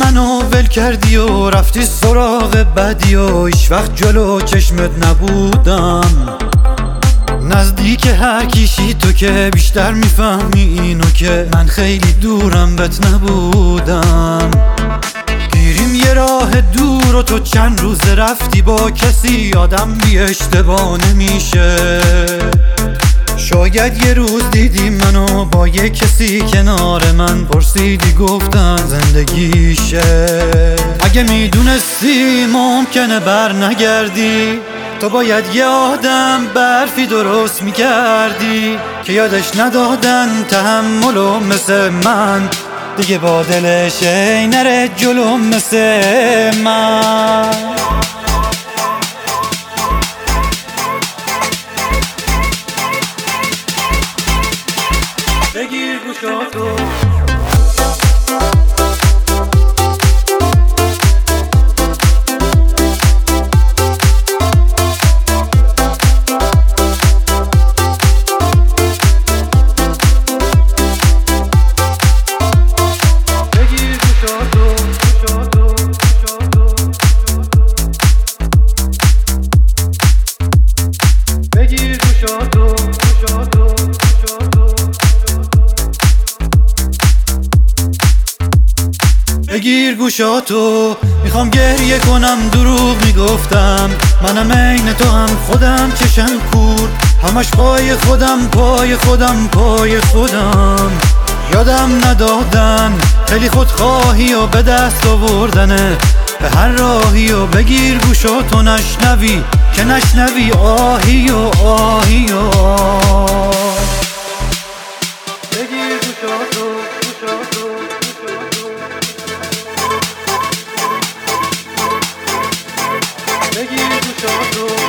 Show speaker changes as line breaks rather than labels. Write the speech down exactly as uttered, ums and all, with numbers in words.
منو ول کردی و رفتی سراغ بدی و هیچ وقت جلو چشمت نبودم. نزدیک هر کیشی تو که بیشتر میفهمی اینو که من خیلی دورم بهت نبودم. گیریم یه راه دور و تو چند روز رفتی با کسی، آدم بی اشتباه نمیشه. شاید یه روز دیدی منو با یه کسی کنار من، پرسیدی گفتن زندگیشه. اگه میدونستی ممکنه بر نگردی، تو باید یه آدم برفی درست میکردی که یادش ندادن تحملو مثل من، دیگه با دلش ای نره جلو مثل من. بگیر گوشاتو بگیر گوشاتو، میخوام گریه کنم دروغ میگفتم. منم عین تو هم خودم چشم کور، همش پای خودم پای خودم پای خودم. یادم ندادن خیلی خودخواهی و به دست آوردنه به هر راهی. و بگیر گوشاتو نشنوی که نشنوی آهی و آهی و آه. بگیر گوشاتو گوشاتو بگیر گوشاتو